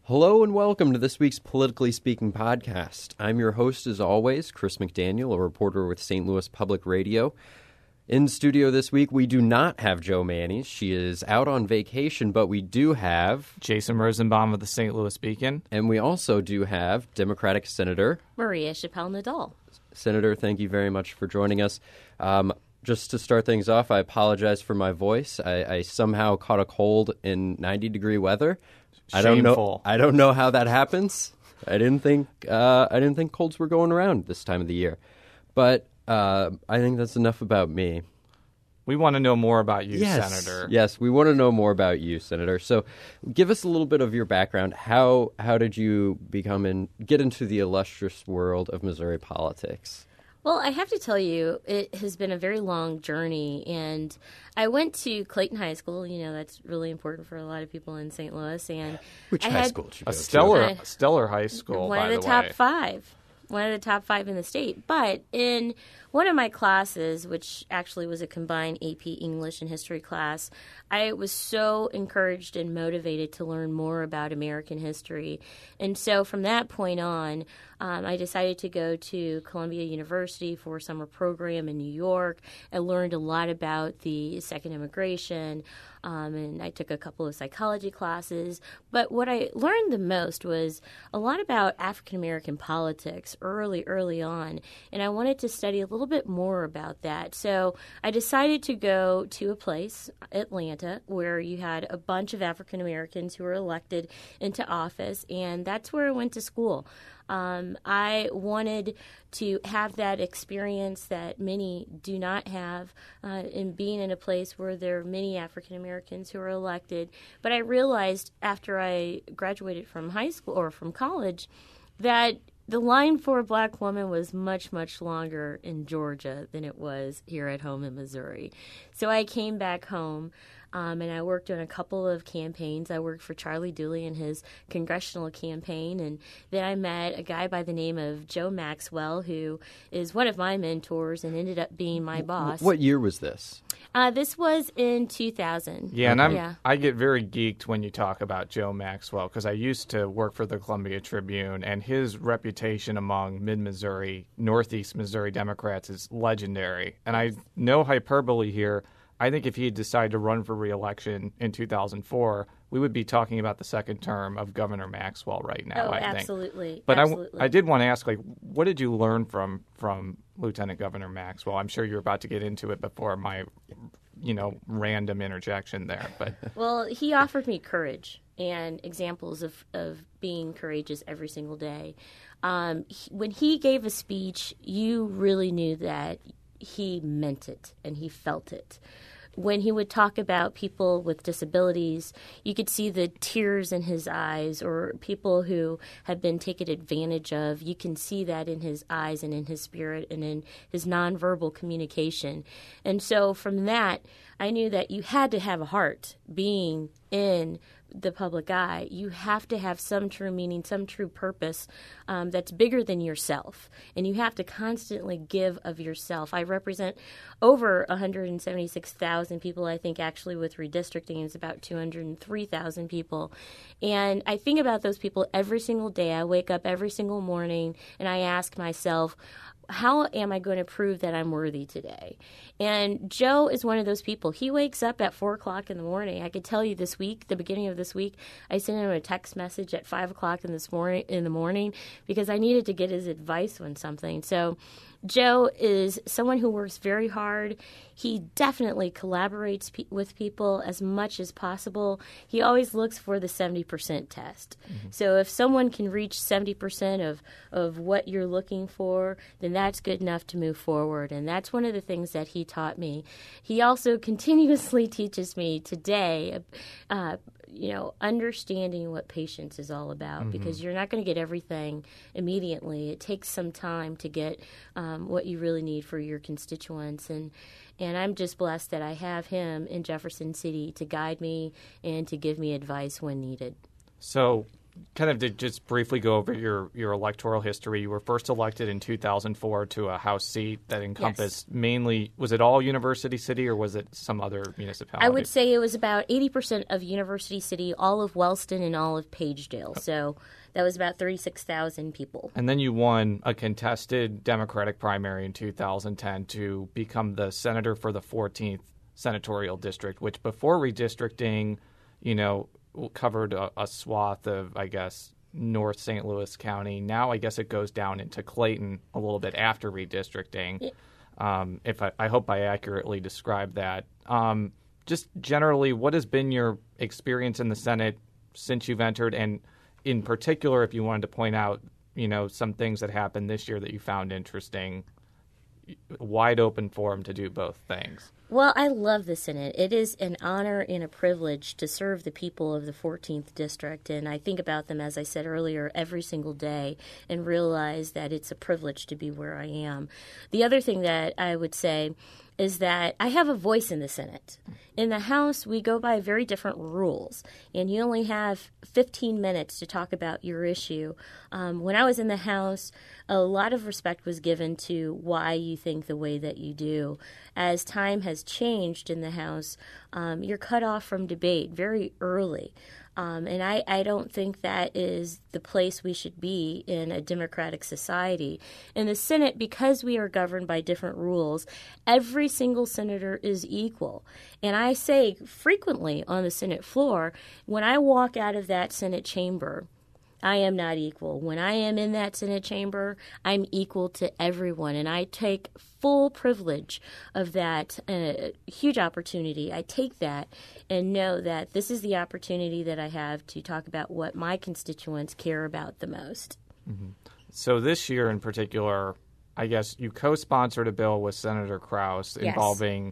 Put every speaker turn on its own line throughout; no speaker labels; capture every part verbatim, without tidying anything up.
Hello and welcome to this week's Politically Speaking podcast. I'm your host, as always, Chris McDaniel, a reporter with Saint Louis Public Radio. In studio this week, we do not have Jo Mannies. She is out on vacation, but we do have
Jason Rosenbaum of the Saint Louis Beacon.
And we also do have Democratic Senator
Maria Chappelle-Nadal.
Senator, thank you very much for joining us. Um, just to start things off, I apologize for my voice. I, I somehow caught a cold in ninety degree weather. I don't know. I don't know how that happens. I didn't think. Uh, I didn't think colds were going around this time of the year, but uh, I think that's enough about me.
We want to know more about you,
yes.
Senator.
Yes, we want to know more about you, Senator. So, give us a little bit of your background. How how did you become in get into the illustrious world of Missouri politics?
Well, I have to tell you, it has been a very long journey, and I went to Clayton High School. You know, that's really important for a lot of people in Saint Louis. And
Which
I
high
had
school did you
a
go
stellar,
to?
stellar high school,
one
by
of the,
the
top
way.
five. One of the top five in the state. But in one of my classes, which actually was a combined A P English and history class, I was so encouraged and motivated to learn more about American history. And so from that point on, um, I decided to go to Columbia University for a summer program in New York. I learned a lot about the second immigration, um, and I took a couple of psychology classes. But what I learned the most was a lot about African American politics early, early on. And I wanted to study a little bit more about that. So I decided to go to a place, Atlanta, where you had a bunch of African Americans who were elected into office. And that's where I went to school. Um, I wanted to have that experience that many do not have uh, in being in a place where there are many African Americans who are elected. But I realized after I graduated from high school or from college that the line for a black woman was much, much longer in Georgia than it was here at home in Missouri. So I came back home. Um, and I worked on a couple of campaigns. I worked for Charlie Dooley in his congressional campaign. And then I met a guy by the name of Joe Maxwell, who is one of my mentors and ended up being my boss.
What year was this?
Uh, this was in two thousand.
Yeah, and I'm,
yeah.
I get very geeked when you talk about Joe Maxwell because I used to work for the Columbia Tribune, and his reputation among mid-Missouri, northeast Missouri Democrats is legendary. And I no hyperbole here. I think if he had decided to run for re-election in two thousand four, we would be talking about the second term of Governor Maxwell right now,
oh,
I think.
absolutely.
But
absolutely.
I, I did want to ask, like, what did you learn from, from Lieutenant Governor Maxwell? I'm sure you're about to get into it before my, you know, random interjection there. But
Well, he offered me courage and examples of, of being courageous every single day. Um, he, when he gave a speech, you really knew that he meant it and he felt it. When he would talk about people with disabilities, you could see the tears in his eyes, or people who have been taken advantage of. You can see that in his eyes and in his spirit and in his nonverbal communication. And so from that, I knew that you had to have a heart being in the public eye. You have to have some true meaning, some true purpose um, that's bigger than yourself. And you have to constantly give of yourself. I represent over one hundred seventy-six thousand people. I think actually with redistricting it's about two hundred three thousand people. And I think about those people every single day. I wake up every single morning and I ask myself, how am I going to prove that I'm worthy today? And Joe is one of those people. He wakes up at four o'clock in the morning. I could tell you this week, the beginning of this week, I sent him a text message at five o'clock in this morning in the morning because I needed to get his advice on something. So Joe is someone who works very hard. He definitely collaborates pe- with people as much as possible. He always looks for the seventy percent test. Mm-hmm. So if someone can reach seventy percent of, of what you're looking for, then that's good enough to move forward. And that's one of the things that he taught me. He also continuously teaches me today, uh, you know, understanding what patience is all about, mm-hmm. because you're not going to get everything immediately. It takes some time to get um, what you really need for your constituents. And and I'm just blessed that I have him in Jefferson City to guide me and to give me advice when needed.
So kind of to just briefly go over your, your electoral history, you were first elected in two thousand four to a House seat that encompassed yes. mainly, was it all University City or was it some other municipality?
I would say it was about eighty percent of University City, all of Wellston, and all of Pagedale. So that was about thirty-six thousand people.
And then you won a contested Democratic primary in two thousand ten to become the senator for the fourteenth senatorial district, which before redistricting, you know, covered a, a swath of, I guess, North Saint Louis County. Now I guess it goes down into Clayton a little bit after redistricting. Yeah. Um, if I, I hope I accurately described that. Um, just generally, what has been your experience in the Senate since you've entered? And in particular, if you wanted to point out, you know, some things that happened this year that you found interesting, wide open forum to do both things.
Well, I love the Senate. It is an honor and a privilege to serve the people of the fourteenth District, and I think about them, as I said earlier, every single day and realize that it's a privilege to be where I am. The other thing that I would say is that I have a voice in the Senate. In the House, we go by very different rules, and you only have fifteen minutes to talk about your issue. Um, when I was in the House, a lot of respect was given to why you think the way that you do. As time has changed in the House, um, you're cut off from debate very early. Um, and I, I don't think that is the place we should be in a democratic society. In the Senate, because we are governed by different rules, every single senator is equal. And I say frequently on the Senate floor, when I walk out of that Senate chamber, I am not equal. When I am in that Senate chamber, I'm equal to everyone, and I take full privilege of that uh, huge opportunity. I take that and know that this is the opportunity that I have to talk about what my constituents care about the most.
Mm-hmm. So this year in particular, I guess you co-sponsored a bill with Senator Kraus
yes.
involving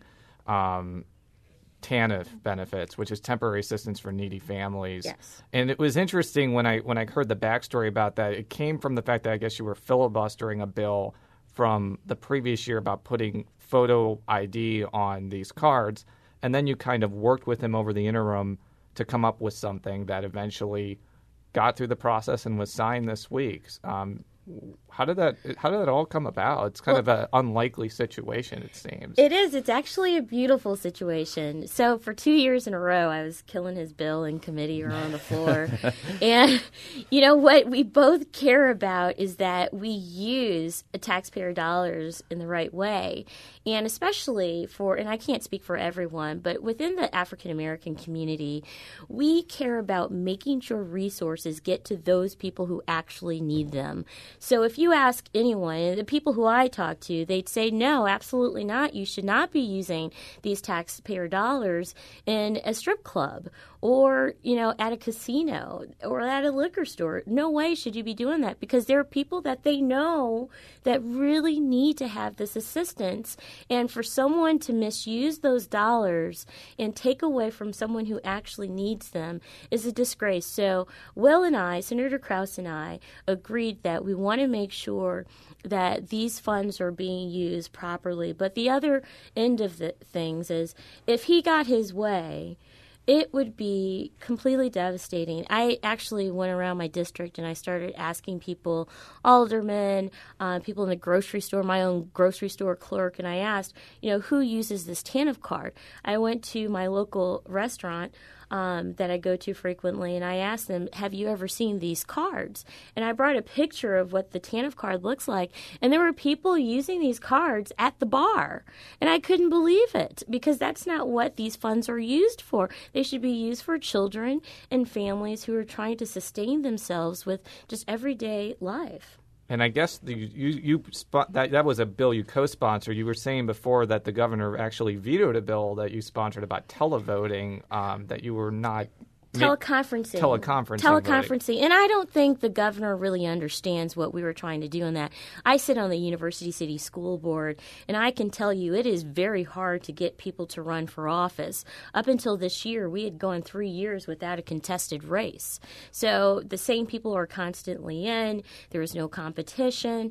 um, T A N F benefits, which is temporary assistance for needy families.
Yes.
And it was interesting when I when I heard the backstory about that. It came from the fact that I guess you were filibustering a bill from the previous year about putting photo I D on these cards, and then you kind of worked with him over the interim to come up with something that eventually got through the process and was signed this week. Um, How did that how did that all come about? It's kind well, of an unlikely situation, it seems.
It is. It's actually a beautiful situation. So for two years in a row, I was killing his bill in committee or on the floor. And, you know, what we both care about is that we use taxpayer dollars in the right way. And especially for, and I can't speak for everyone, but within the African-American community, we care about making sure resources get to those people who actually need them. So if you ask anyone, the people who I talk to, they'd say, no, absolutely not. You should not be using these taxpayer dollars in a strip club or, you know, at a casino or at a liquor store. No way should you be doing that, because there are people that they know that really need to have this assistance. And for someone to misuse those dollars and take away from someone who actually needs them is a disgrace. So Will and I, Senator Kraus and I, agreed that we want to make sure that these funds are being used properly. But the other end of the things is, if he got his way, it would be completely devastating. I actually went around my district and I started asking people, aldermen, uh, people in the grocery store, my own grocery store clerk, and I asked, you know, who uses this T A N F card? I went to my local restaurant Um, that I go to frequently, and I asked them, have you ever seen these cards? And I brought a picture of what the T A N F card looks like, and there were people using these cards at the bar. And I couldn't believe it, because that's not what these funds are used for. They should be used for children and families who are trying to sustain themselves with just everyday life.
And I guess the, you, you spot, that that was a bill you co-sponsored. You were saying before that the governor actually vetoed a bill that you sponsored about televoting, um, that you were not...
Teleconferencing.
Teleconferencing.
Teleconferencing. And I don't think the governor really understands what we were trying to do in that. I sit on the University City School Board, and I can tell you it is very hard to get people to run for office. Up until this year, we had gone three years without a contested race. So the same people are constantly in. There is no competition.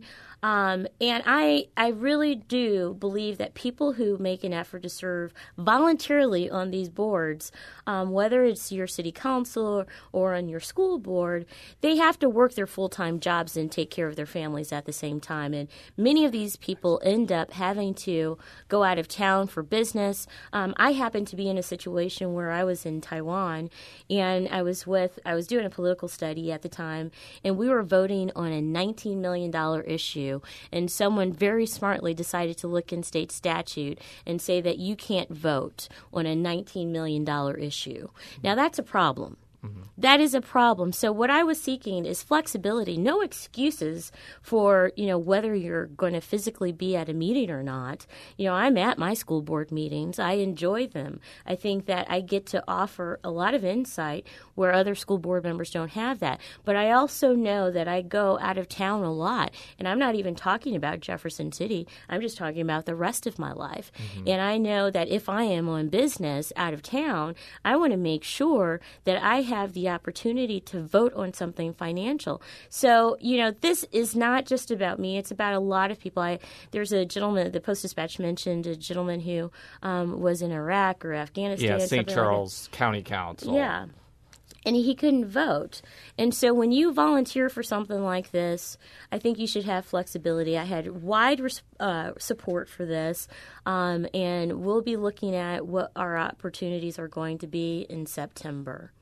Um, and I, I really do believe that people who make an effort to serve voluntarily on these boards, um, whether it's your city council or, or on your school board, they have to work their full-time jobs and take care of their families at the same time. And many of these people end up having to go out of town for business. Um, I happened to be in a situation where I was in Taiwan, and I was with, I was doing a political study at the time, and we were voting on a nineteen million dollars issue. And someone very smartly decided to look in state statute and say that you can't vote on a nineteen million dollars issue. Now, that's a problem. Mm-hmm. That is a problem. So what I was seeking is flexibility, no excuses for, you know, whether you're going to physically be at a meeting or not. You know, I'm at my school board meetings. I enjoy them. I think that I get to offer a lot of insight where other school board members don't have that. But I also know that I go out of town a lot, and I'm not even talking about Jefferson City. I'm just talking about the rest of my life. Mm-hmm. And I know that if I am on business out of town, I want to make sure that I have have the opportunity to vote on something financial. So, you know, this is not just about me. It's about a lot of people. I, there's a gentleman, the Post-Dispatch mentioned a gentleman who um, was in Iraq or Afghanistan.
Yeah, Saint Charles like County Council.
Yeah. And he couldn't vote. And so when you volunteer for something like this, I think you should have flexibility. I had wide uh, support for this, um, and we'll be looking at what our opportunities are going to be in September.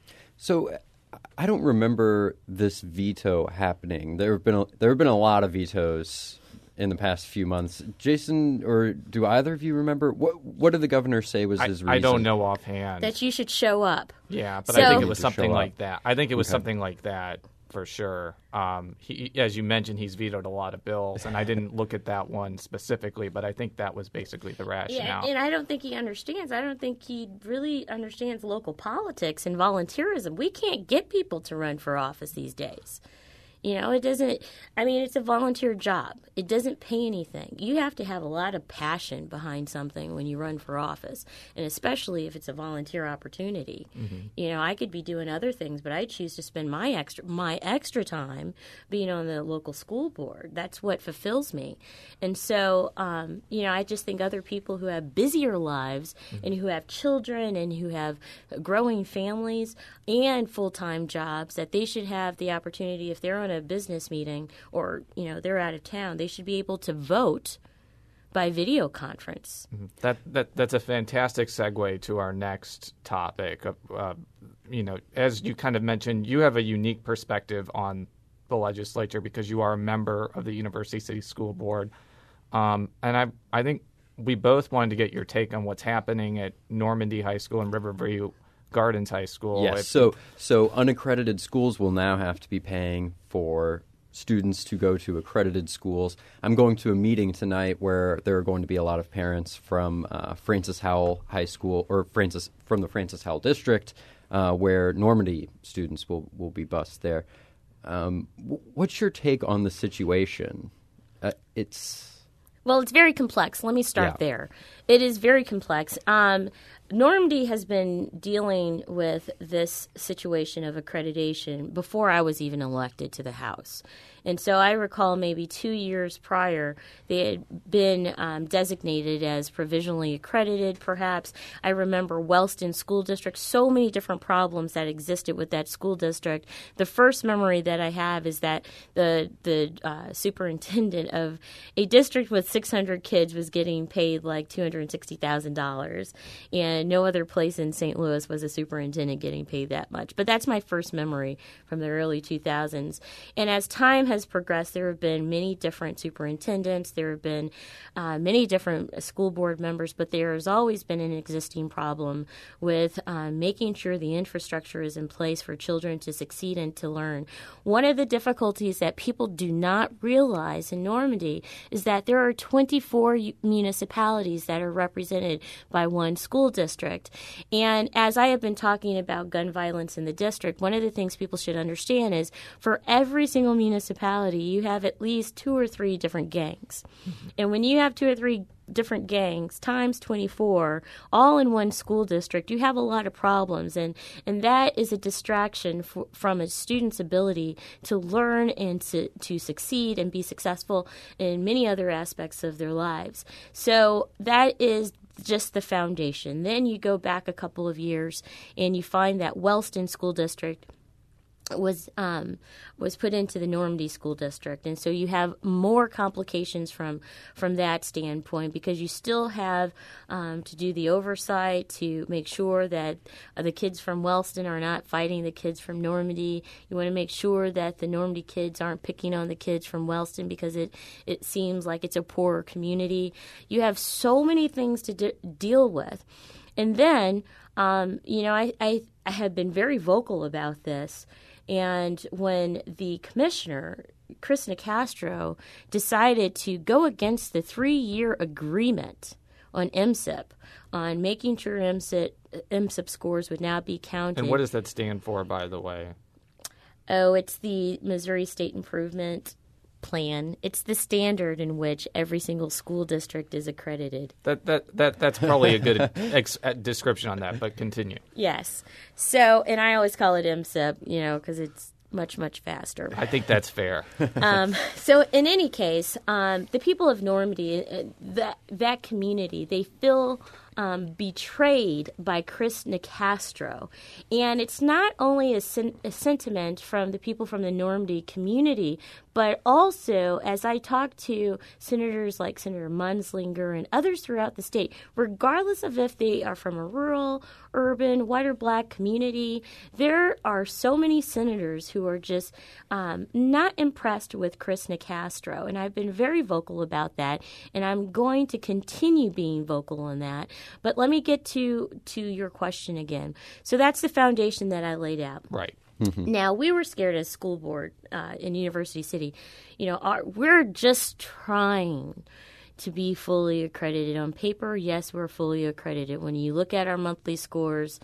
So I don't remember this veto happening. There have been a, there have been a lot of vetoes in the past few months. Jason, or do either of you remember? What what did the governor say was
I,
his reason?
I don't know offhand.
That you should show up.
Yeah, but
so,
I think it was something like that. I think it was
okay.
something like that for sure. Um, he, as you mentioned, he's vetoed a lot of bills, and I didn't look at that one specifically, but I think that was basically the rationale.
Yeah, and I don't think he understands. I don't think he really understands local politics and volunteerism. We can't get people to run for office these days. You know, it doesn't, I mean, it's a volunteer job. It doesn't pay anything. You have to have a lot of passion behind something when you run for office, and especially if it's a volunteer opportunity. Mm-hmm. You know, I could be doing other things, but I choose to spend my extra my extra time being on the local school board. That's what fulfills me. And so, um, you know, I just think other people who have busier lives mm-hmm. and who have children and who have growing families and full-time jobs, that they should have the opportunity, if they're on a business meeting or, you know, they're out of town, they should be able to vote by video conference.
Mm-hmm. That that that's a fantastic segue to our next topic. Uh, you know, as you kind of mentioned, you have a unique perspective on the legislature because you are a member of the University City School Board, um, and I I think we both wanted to get your take on what's happening at Normandy High School and Riverview Gardens High School.
Yes, if, so so unaccredited schools will now have to be paying for students to go to accredited schools. I'm going to a meeting tonight where there are going to be a lot of parents from uh, Francis Howell High School, or Francis from the Francis Howell District, uh, where Normandy students will, will be bused there. Um, w- what's your take on the situation? Uh, it's...
Well, it's very complex. Let me start
yeah.
there. It is very complex. Um, Normandy has been dealing with this situation of accreditation before I was even elected to the House. And so I recall maybe two years prior, they had been um, designated as provisionally accredited, perhaps. I remember Wellston School District, so many different problems that existed with that school district. The first memory that I have is that the, the uh, superintendent of a district with six hundred kids was getting paid like two hundred sixty thousand dollars. And no other place in Saint Louis was a superintendent getting paid that much. But that's my first memory from the early two thousands. And as time has progressed, there have been many different superintendents. There have been uh, many different school board members, but there has always been an existing problem with uh, making sure the infrastructure is in place for children to succeed and to learn. One of the difficulties that people do not realize in Normandy is that there are twenty-four municipalities that are represented by one school district. And as I have been talking about gun violence in the district, one of the things people should understand is for every single municipality, you have at least two or three different gangs. Mm-hmm. And when you have two or three different gangs times twenty-four, all in one school district, you have a lot of problems. And, and that is a distraction f- from a student's ability to learn and to, to succeed and be successful in many other aspects of their lives. So that is just the foundation. Then you go back a couple of years and you find that Wellston School District was um, was put into the Normandy School District, and so you have more complications from from that standpoint, because you still have um, to do the oversight to make sure that uh, the kids from Wellston are not fighting the kids from Normandy. You want to make sure that the Normandy kids aren't picking on the kids from Wellston because it it seems like it's a poorer community. You have so many things to de- deal with, and then um, you know I, I I have been very vocal about this. And when the commissioner, Chris Nicastro, decided to go against the three-year agreement on M S I P, on making sure M S I P, M S I P scores would now be counted.
And what does that stand for, by the way?
Oh, it's the Missouri State Improvement Plan. It's the standard in which every single school district is accredited.
That that, that that's probably a good ex- description on that, but continue.
Yes. So, and I always call it M S I P, you know, because it's much, much faster.
I think that's fair.
um, so in any case, um, the people of Normandy, uh, that, that community, they feel um, betrayed by Chris Nicastro. And it's not only a, sen- a sentiment from the people from the Normandy community, but also as I talk to senators like Senator Munzlinger and others throughout the state, regardless of if they are from a rural, urban, white or black community, there are so many senators who are just um, not impressed with Chris Nicastro. And I've been very vocal about that, and I'm going to continue being vocal on that. But let me get to, to your question again. So that's the foundation that I laid out.
Right.
Mm-hmm. Now, we were scared as school board uh, in University City. You know, our, we're just trying to be fully accredited on paper. Yes, we're fully accredited. When you look at our monthly scores,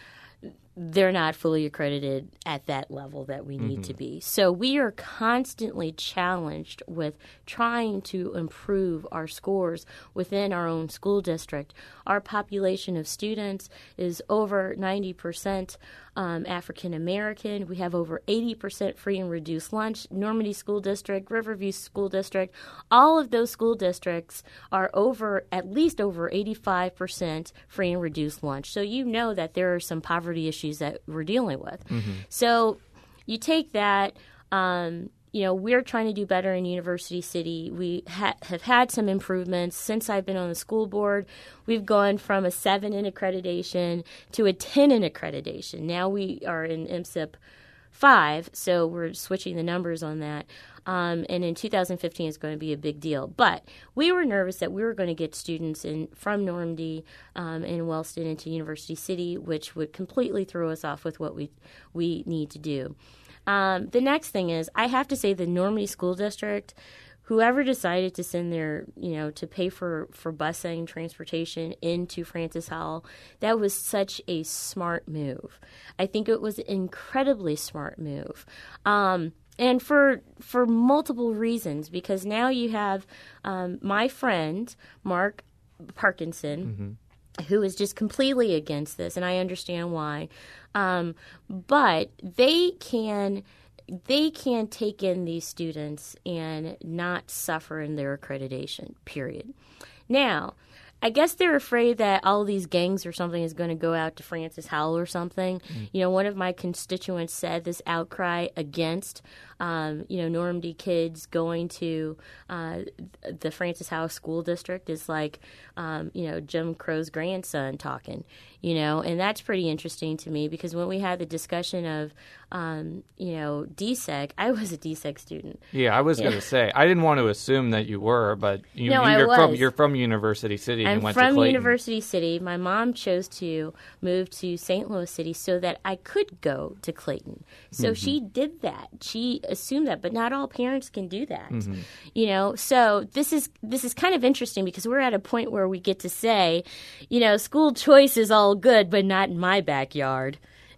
they're not fully accredited at that level that we need mm-hmm. to be. So we are constantly challenged with trying to improve our scores within our own school district. Our population of students is over ninety percent um, African American. We have over eighty percent free and reduced lunch. Normandy School District, Riverview School District, all of those school districts are over, at least over eighty-five percent free and reduced lunch. So you know that there are some poverty issues that we're dealing with. Mm-hmm. So you take that, um, you know, we're trying to do better in University City. We ha- have had some improvements since I've been on the school board. We've gone from a seven in accreditation to a ten in accreditation. Now we are in M S I P five, so we're switching the numbers on that. Um, and in two thousand fifteen, it's going to be a big deal. But we were nervous that we were going to get students in from Normandy um, and Wellston into University City, which would completely throw us off with what we we need to do. Um, the next thing is, I have to say the Normandy School District, whoever decided to send their, you know, to pay for, for busing, transportation into Francis Howell, that was such a smart move. I think it was an incredibly smart move. Um, and for for multiple reasons, because now you have um, my friend, Mark Parkinson, mm-hmm. who is just completely against this, and I understand why. Um, but they can they can take in these students and not suffer in their accreditation, period. Now, I guess they're afraid that all of these gangs or something is going to go out to Francis Howell or something. Mm. You know, one of my constituents said this outcry against, um, you know, Normandy kids going to uh, the Francis Howell School District is like, um, you know, Jim Crow's grandson talking, you know, and that's pretty interesting to me because when we had the discussion of, um, you know, D S E C, I was a D S E C student.
Yeah, I was yeah. going to say, I didn't want to assume that you were, but you,
no,
you're,
I was.
From, you're from University City.
I'm
and went
from
to Clayton.
University City. My mom chose to move to Saint Louis City so that I could go to Clayton. So mm-hmm. she did that. She assumed that, but not all parents can do that. Mm-hmm. You know, so this is this is kind of interesting because we're at a point where we get to say, you know, school choice is all good, but not in my backyard.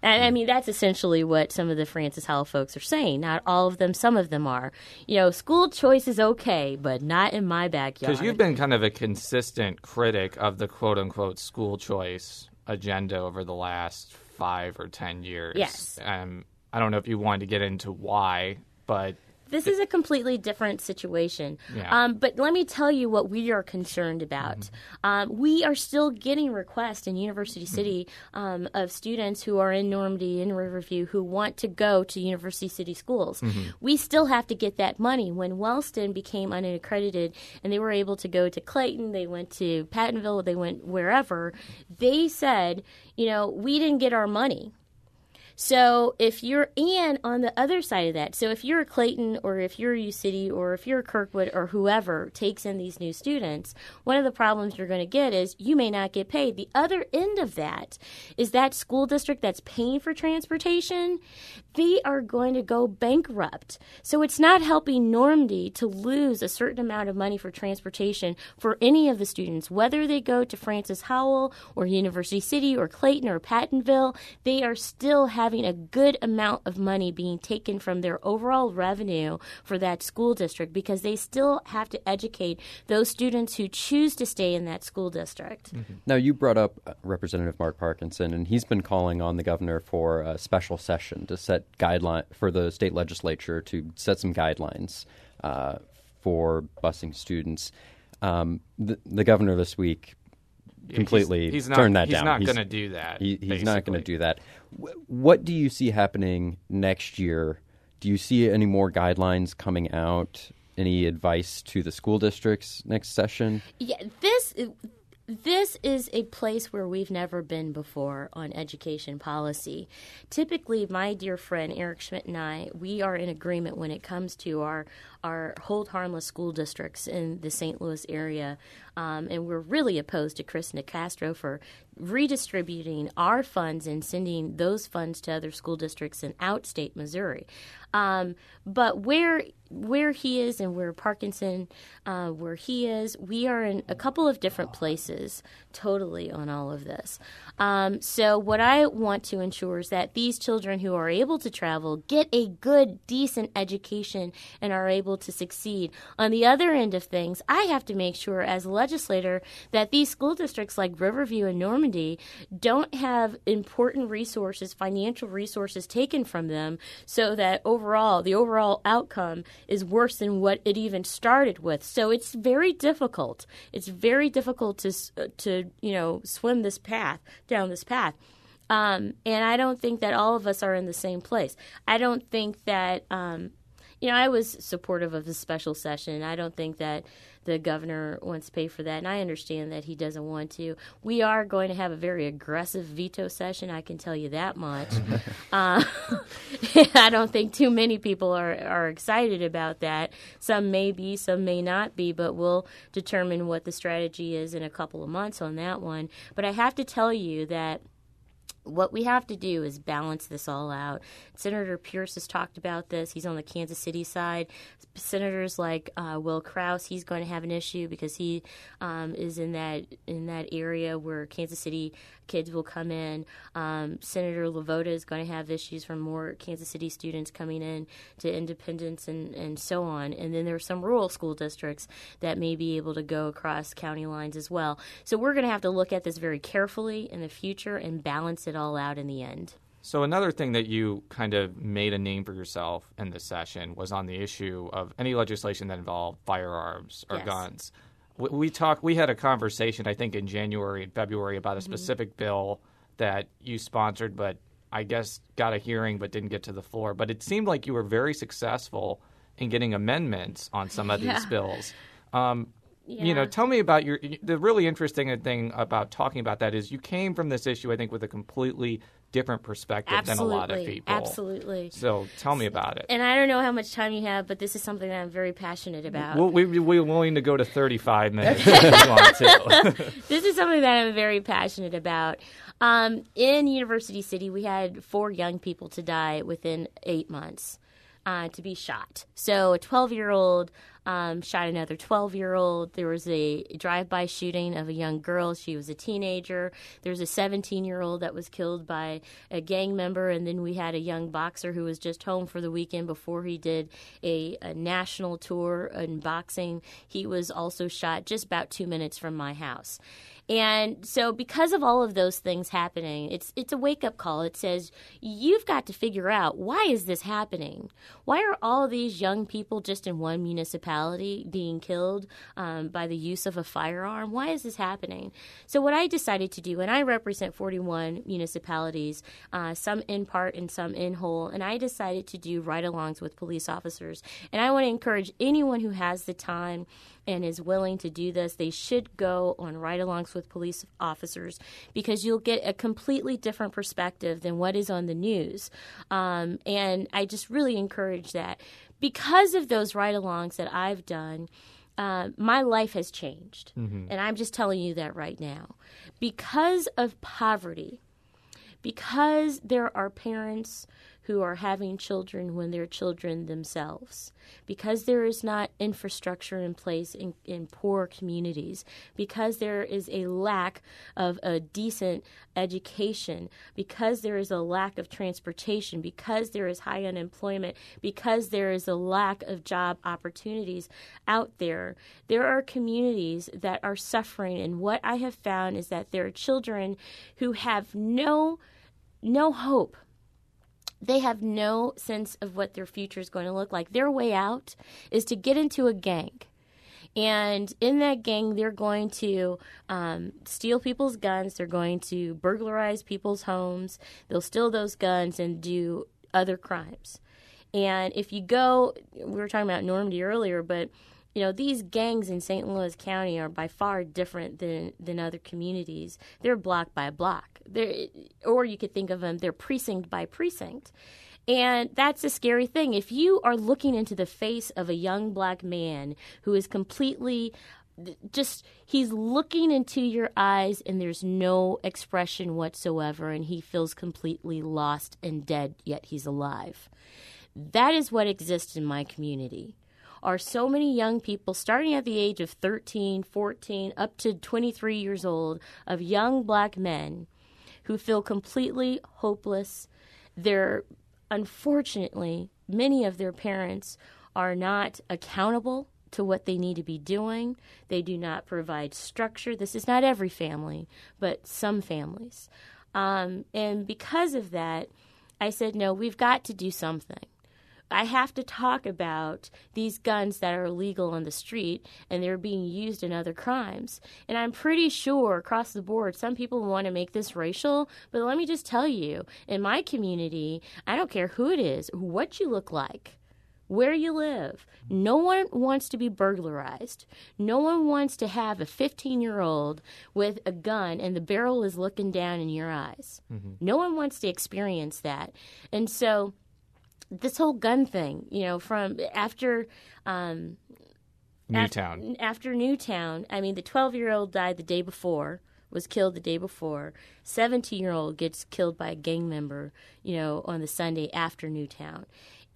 And I mean, that's essentially what some of the Francis Howell folks are saying. Not all of them, some of them are. You know, school choice is okay, but not in my backyard.
Because you've been kind of a consistent critic of the quote-unquote school choice agenda over the last five or ten years.
Yes.
Um, I don't know if you wanted to get into why, but...
This is a completely different situation.
Yeah.
Um, but let me tell you what we are concerned about. Mm-hmm. Um, we are still getting requests in University City um, of students who are in Normandy, in Riverview, who want to go to University City schools. Mm-hmm. We still have to get that money. When Wellston became unaccredited and they were able to go to Clayton, they went to Pattonville, they went wherever, they said, you know, we didn't get our money. So if you're, and on the other side of that, so if you're a Clayton or if you're a U City or if you're a Kirkwood or whoever takes in these new students, one of the problems you're going to get is you may not get paid. The other end of that is that school district that's paying for transportation, they are going to go bankrupt. So it's not helping Normandy to lose a certain amount of money for transportation for any of the students, whether they go to Francis Howell or University City or Clayton or Pattonville, they are still having having a good amount of money being taken from their overall revenue for that school district because they still have to educate those students who choose to stay in that school district.
Mm-hmm. Now, you brought up uh, Representative Mark Parkinson, and he's been calling on the governor for a special session to set guideline for the state legislature to set some guidelines uh, for busing students. Um, the, the governor this week completely
he's, he's not,
turn that
he's
down.
Not he's not going to do that.
He, he's not going to do that. What do you see happening next year? Do you see any more guidelines coming out? Any advice to the school districts next session?
Yeah, this this is a place where we've never been before on education policy. Typically, my dear friend Eric Schmidt and I, we are in agreement when it comes to our our hold harmless school districts in the Saint Louis area. Um, and we're really opposed to Chris Nicastro for redistributing our funds and sending those funds to other school districts in outstate Missouri. Um, but where where he is and where Parkinson, uh, where he is, we are in a couple of different places totally on all of this. Um, so what I want to ensure is that these children who are able to travel get a good, decent education and are able to succeed. On the other end of things, I have to make sure as a legislator that these school districts like Riverview and Normandy don't have important resources, financial resources taken from them so that overall, the overall outcome is worse than what it even started with. So it's very difficult. It's very difficult to, to you know, swim this path, down this path. Um, and I don't think that all of us are in the same place. I don't think that, um, you know, I was supportive of the special session. I don't think that the governor wants to pay for that, and I understand that he doesn't want to. We are going to have a very aggressive veto session, I can tell you that much. uh, I don't think too many people are, are excited about that. Some may be, some may not be, but we'll determine what the strategy is in a couple of months on that one. But I have to tell you that what we have to do is balance this all out. Senator Pierce has talked about this. He's on the Kansas City side. Senators like uh, Will Krause, he's going to have an issue because he um, is in that in that area where Kansas City kids will come in. Um, Senator LaVota is going to have issues from more Kansas City students coming in to Independence and, and so on. And then there are some rural school districts that may be able to go across county lines as well. So we're going to have to look at this very carefully in the future and balance it all out in the end.
So another thing that you kind of made a name for yourself in this session was on the issue of any legislation that involved firearms or
yes.
guns. We, we talked. We had a conversation, I think, in January and February about a specific mm-hmm. bill that you sponsored, but I guess got a hearing but didn't get to the floor. But it seemed like you were very successful in getting amendments on some of
yeah.
these bills. Um,
Yeah.
You know, tell me about your – the really interesting thing about talking about that is you came from this issue, I think, with a completely different perspective
Absolutely.
than a lot of people.
Absolutely.
So tell me about it.
And I don't know how much time you have, but this is something that I'm very passionate about.
We'll, we, we're willing to go to thirty-five minutes if you want to.
This is something that I'm very passionate about. Um, in University City, we had four young people to die within eight months. Uh, to be shot. So a twelve-year-old um, shot another twelve-year-old. There was a drive-by shooting of a young girl. She was a teenager. There was a seventeen-year-old that was killed by a gang member, and then we had a young boxer who was just home for the weekend before he did a, a national tour in boxing. He was also shot just about two minutes from my house. And so because of all of those things happening, it's it's a wake-up call. It says, you've got to figure out, why is this happening? Why are all these young people just in one municipality being killed um, by the use of a firearm? Why is this happening? So what I decided to do, and I represent forty-one municipalities, uh, some in part and some in whole, and I decided to do ride-alongs with police officers. And I want to encourage anyone who has the time and is willing to do this, they should go on ride-alongs with police officers, because you'll get a completely different perspective than what is on the news. Um, and I just really encourage that. Because of those ride-alongs that I've done, uh, my life has changed. Mm-hmm. And I'm just telling you that right now. Because of poverty, because there are parents who are having children when they're children themselves, because there is not infrastructure in place in, in poor communities, because there is a lack of a decent education, because there is a lack of transportation, because there is high unemployment, because there is a lack of job opportunities out there, there are communities that are suffering. And what I have found is that there are children who have no no hope. They have no sense of what their future is going to look like. Their way out is to get into a gang. And in that gang, they're going to um, steal people's guns. They're going to burglarize people's homes. They'll steal those guns and do other crimes. And if you go, we were talking about Normandy earlier, but you know, these gangs in Saint Louis County are by far different than, than other communities. They're block by block. They're, or you could think of them, they're precinct by precinct. And that's a scary thing. If you are looking into the face of a young black man who is completely just, he's looking into your eyes and there's no expression whatsoever, and he feels completely lost and dead, yet he's alive. That is what exists in my community. Are so many young people starting at the age of thirteen, fourteen, up to twenty-three years old, of young black men who feel completely hopeless. They're, unfortunately, many of their parents are not accountable to what they need to be doing. They do not provide structure. This is not every family, but some families. Um, and because of that, I said, no, we've got to do something. I have to talk about these guns that are illegal on the street and they're being used in other crimes. And I'm pretty sure across the board, some people want to make this racial, but let me just tell you, in my community, I don't care who it is, what you look like, where you live. No one wants to be burglarized. No one wants to have a fifteen-year-old with a gun and the barrel is looking down in your eyes. Mm-hmm. No one wants to experience that. And so this whole gun thing, you know, from after um,
Newtown.
After, after Newtown, I mean, the twelve-year-old died the day before, was killed the day before. seventeen-year-old gets killed by a gang member, you know, on the Sunday after Newtown.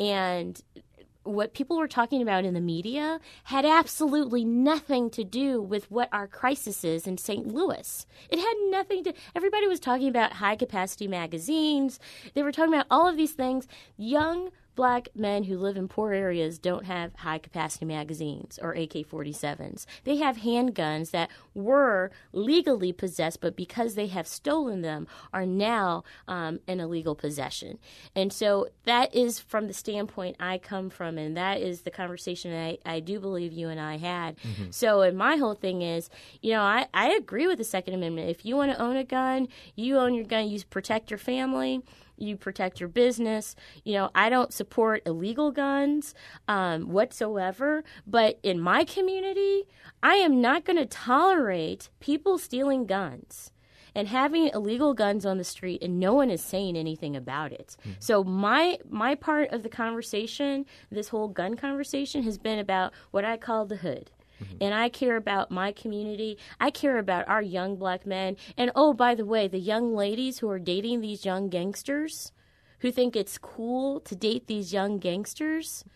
And what people were talking about in the media had absolutely nothing to do with what our crisis is in Saint Louis. It had nothing to – everybody was talking about high-capacity magazines. They were talking about all of these things. Young black men who live in poor areas don't have high-capacity magazines or A K forty-sevens. They have handguns that were legally possessed, but because they have stolen them, are now um, an illegal possession. And so that is from the standpoint I come from, and that is the conversation I, I do believe you and I had. Mm-hmm. So and my whole thing is, you know, I, I agree with the Second Amendment. If you want to own a gun, you own your gun, you protect your family, you protect your business. You know, I don't support illegal guns um, whatsoever, but in my community, I am not going to tolerate people stealing guns and having illegal guns on the street, and no one is saying anything about it. Mm-hmm. So my my part of the conversation, this whole gun conversation, has been about what I call the hood. Mm-hmm. And I care about my community. I care about our young black men. And, oh, by the way, the young ladies who are dating these young gangsters, who think it's cool to date these young gangsters,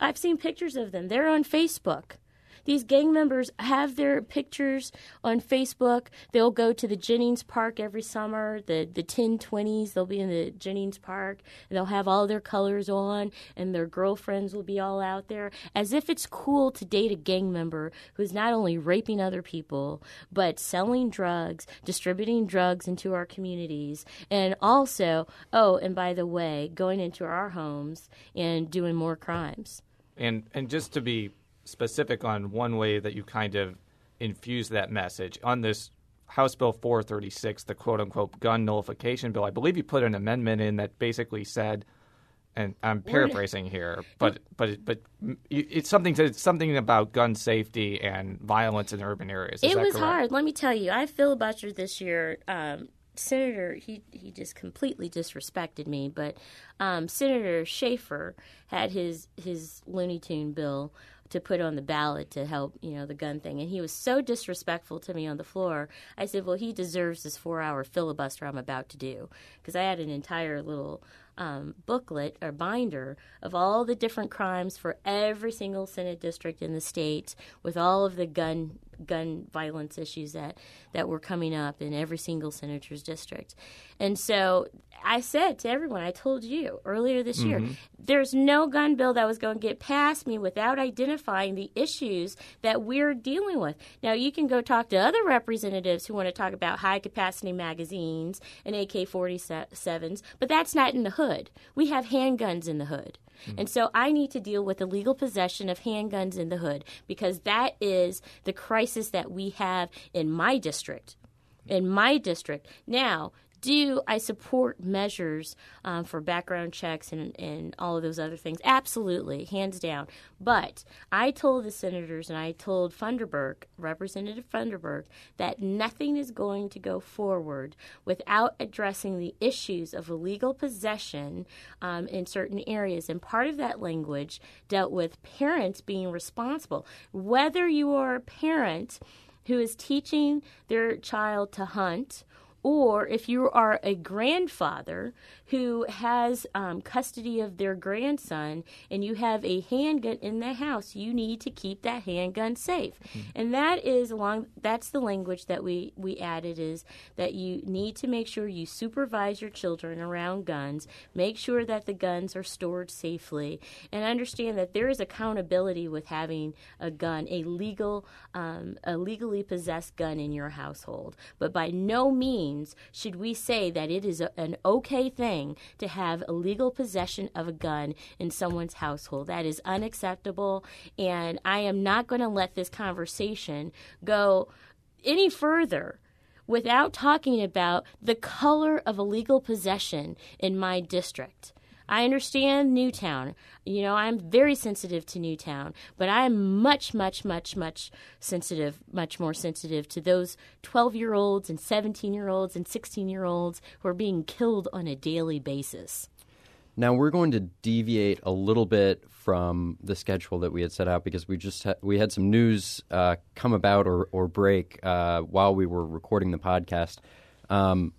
I've seen pictures of them. They're on Facebook. These gang members have their pictures on Facebook. They'll go to the Jennings Park every summer, the, the ten twenties. They'll be in the Jennings Park, and they'll have all their colors on, and their girlfriends will be all out there, as if it's cool to date a gang member who's not only raping other people, but selling drugs, distributing drugs into our communities, and also, oh, and by the way, going into our homes and doing more crimes.
And and just to be specific on one way that you kind of infuse that message. On this House Bill four thirty-six, the quote-unquote gun nullification bill, I believe you put an amendment in that basically said, and I'm paraphrasing here, but but but it's something to, it's something about gun safety and violence in urban areas. Is
it
that
was
correct?
hard. Let me tell you, I filibustered this year. Um, Senator, he, he just completely disrespected me, but um, Senator Schaefer had his, his Looney Tune bill to put on the ballot to help, you know, the gun thing. And he was so disrespectful to me on the floor. I said, well, he deserves this four-hour filibuster I'm about to do. Because I had an entire little um, booklet or binder of all the different crimes for every single Senate district in the state with all of the gun gun violence issues that, that were coming up in every single senator's district. And so I said to everyone, I told you earlier this mm-hmm. year, there's no gun bill that was going to get past me without identifying the issues that we're dealing with. Now, you can go talk to other representatives who want to talk about high-capacity magazines and A K forty-sevens, but that's not in the hood. We have handguns in the hood. And so I need to deal with the legal possession of handguns in the hood because that is the crisis that we have in my district. In my district. Now, do I support measures um, for background checks and, and all of those other things? Absolutely, hands down. But I told the senators and I told Funderburk, Representative Funderburk, that nothing is going to go forward without addressing the issues of illegal possession um, in certain areas. And part of that language dealt with parents being responsible. Whether you are a parent who is teaching their child to hunt, or if you are a grandfather who has um, custody of their grandson and you have a handgun in the house, you need to keep that handgun safe. Mm-hmm. And that is along that's the language that we, we added is that you need to make sure you supervise your children around guns, make sure that the guns are stored safely, and understand that there is accountability with having a gun, a legal, um, a legally possessed gun in your household. But by no means should we say that it is a, an okay thing to have illegal possession of a gun in someone's household. That is unacceptable, and I am not going to let this conversation go any further without talking about the color of illegal possession in my district. I understand Newtown. You know, I'm very sensitive to Newtown, but I am much, much, much, much sensitive, much more sensitive to those twelve-year-olds and seventeen-year-olds and sixteen-year-olds who are being killed on a daily basis.
Now, we're going to deviate a little bit from the schedule that we had set out because we just ha- we had some news uh, come about or, or break uh, while we were recording the podcast. Um,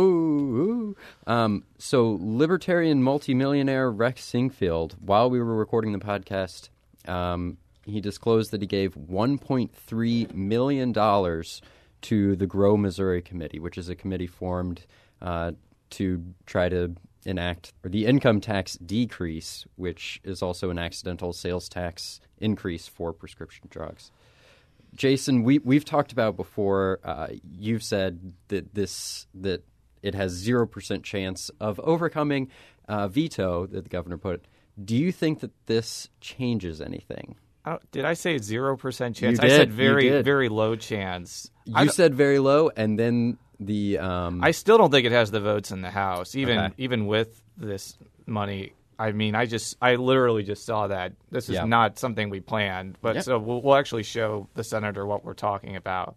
whoa! Um, so, libertarian multimillionaire Rex Sinquefield, while we were recording the podcast, um, he disclosed that he gave one point three million dollars to the Grow Missouri Committee, which is a committee formed uh, to try to enact the income tax decrease, which is also an accidental sales tax increase for prescription drugs. Jason, we we've talked about before. Uh, you've said that this that it has zero percent chance of overcoming uh, veto that the governor put. Do you think that this changes anything?
Oh, did I say zero percent chance?
You did,
I said very
you did.
very low chance.
You said very low, and then the. Um...
I still don't think it has the votes in the House, even
okay.
even with this money. I mean, I just, I literally just saw that. This is
yeah.
not something we planned, but
yep.
so we'll, we'll actually show the senator what we're talking about.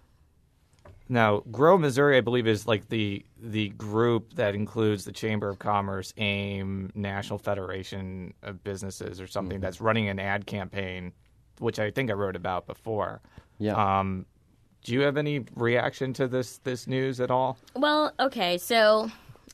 Now, Grow Missouri, I believe, is like the the group that includes the Chamber of Commerce, AIM, National Federation of Businesses, or something mm-hmm. that's running an ad campaign, which I think I wrote about before.
Yeah.
Um, do you have any reaction to this this news at all?
Well, okay, so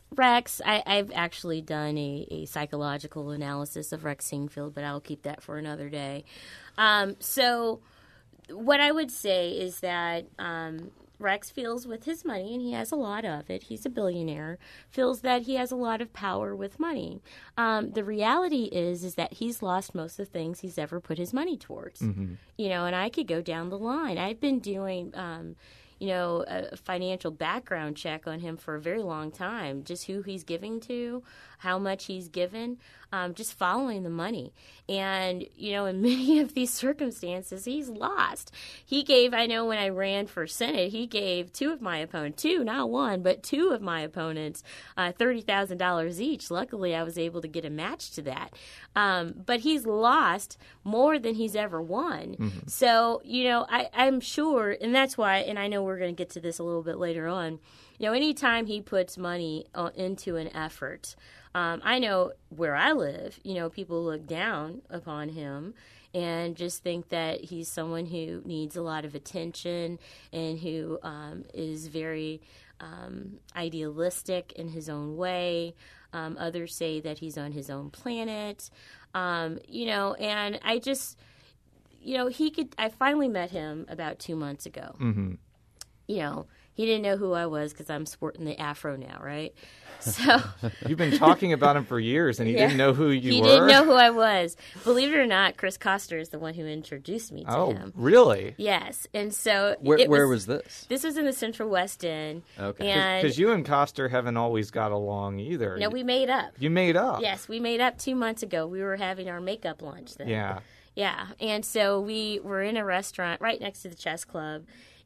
Rex, I, I've actually done a, a psychological analysis of Rex Sinquefield, but I'll keep that for another day. Um, so what I would say is that um, Rex feels with his money, and he has a lot of it, he's a billionaire, feels that he has a lot of power with money. Um, the reality is is that he's lost most of the things he's ever put his money towards. Mm-hmm. You know, and I could go down the line. I've been doing... Um, you know, a financial background check on him for a very long time, just who he's giving to, how much he's given, um, just following the money. And, you know, in many of these circumstances, he's lost. He gave, I know when I ran for Senate, he gave two of my opponents, two, not one, but two of my opponents, uh, thirty thousand dollars each. Luckily, I was able to get a match to that. Um, but he's lost more than he's ever won. Mm-hmm. So, you know, I, I'm sure, and that's why, and I know we're going to get to this a little bit later on, you know, anytime he puts money uh, into an effort, um, I know where I live, you know, people look down upon him and just think that he's someone who needs a lot of attention and who um, is very um, idealistic in his own way. Um, others say that he's on his own planet, um, you know, and I just, you know, he could, I finally met him about two months ago. Mm-hmm. You know, he didn't know who I was because I'm sporting the afro now, right? So
you've been talking about him for years, and he yeah, didn't know who you
he
were?
He didn't know who I was. Believe it or not, Chris Koster is the one who introduced me to
oh,
him.
Oh, really?
Yes. And so
Where,
it
where was, was this?
This was in the Central West End.
Okay.
Because you and Koster haven't always got along either.
No, we made up.
You made up?
Yes, we made up two months ago. We were having our makeup lunch then.
Yeah.
Yeah. And so we were in a restaurant right next to the chess club.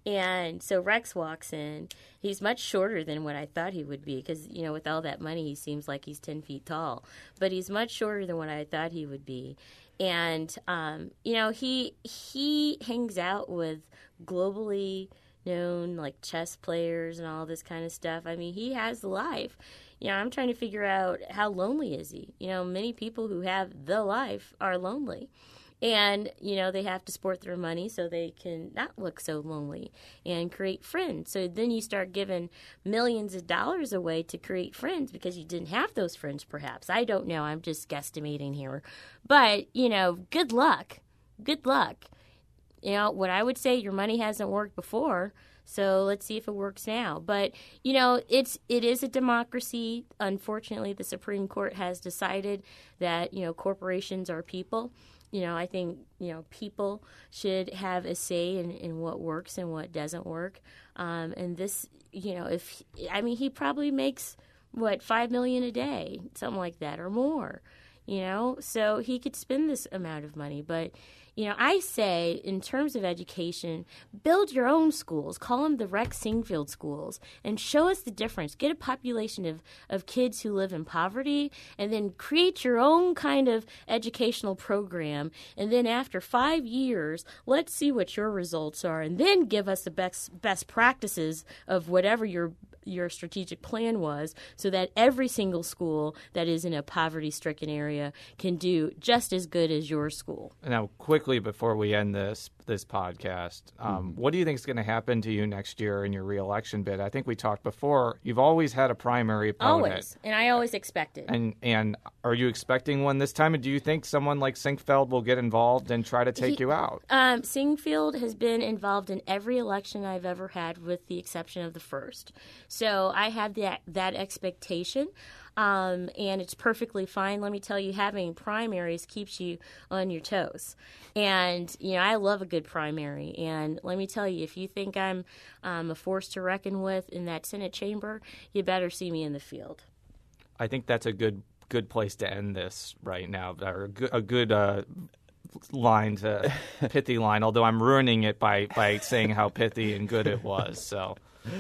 And so Rex walks in. He's much shorter than what I thought he would be because, you know, with all that money, he seems like he's ten feet tall. But he's much shorter than what I thought he would be. And, um, you know, he he hangs out with globally known, like, chess players and all this kind of stuff. I mean, he has life. You know, I'm trying to figure out how lonely is he. You know, many people who have the life are lonely. And, you know, they have to sport their money so they can not look so lonely and create friends. So then you start giving millions of dollars away to create friends because you didn't have those friends, perhaps. I don't know. I'm just guesstimating here. But, you know, good luck. Good luck. You know, what I would say, your money hasn't worked before, so let's see if it works now. But, you know, it's it is a democracy. Unfortunately, the Supreme Court has decided that, you know, corporations are people. You know, I think, you know, people should have a say in, in what works and what doesn't work. Um, and this, you know, if, I mean, he probably makes, what, five million dollars a day, something like that, or more, you know? So he could spend this amount of money. But, you know, I say, in terms of education, build your own schools. Call them the Rex Sinquefield schools and show us the difference. Get a population of, of kids who live in poverty and then create your own kind of educational program. And then after five years, let's see what your results are. And then give us the best, best practices of whatever your your strategic plan was so that every single school that is in a poverty-stricken area can do just as good as your school.
Now, quickly before we end this this podcast, um, mm. what do you think is going to happen to you next year in your re-election bid? I think we talked before. You've always had a primary opponent.
Always, and I always expected.
And and are you expecting one this time? And do you think someone like Sinquefield will get involved and try to take he, you out?
Um, Sinquefield has been involved in every election I've ever had, with the exception of the first. So I have that that expectation, um, and it's perfectly fine. Let me tell you, having primaries keeps you on your toes. And, you know, I love a good primary. And let me tell you, if you think I'm um, a force to reckon with in that Senate chamber, you better see me in the field.
I think that's a good good place to end this right now, or a good, a good uh, line to pithy line, although I'm ruining it by, by saying how pithy and good it was. So.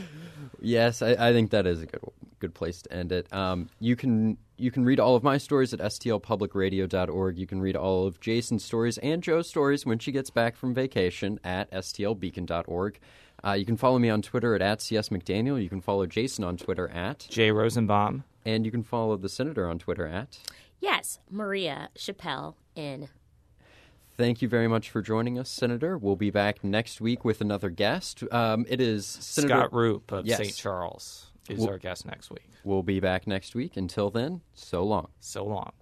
Yes, I, I think that is a good good place to end it. Um, you can you can read all of my stories at S T L public radio dot org. You can read all of Jason's stories and Joe's stories when she gets back from vacation at S T L beacon dot org. Uh, you can follow me on Twitter at, at C S McDaniel. You can follow Jason on Twitter at
Jay Rosenbaum.
And you can follow the Senator on Twitter at
Yes, Maria Chappelle in.
Thank you very much for joining us, Senator. We'll be back next week with another guest. Um, it is Senator
Scott Roop of
yes.
Saint Charles. is
we'll,
our guest next week.
We'll be back next week. Until then, so long.
So long.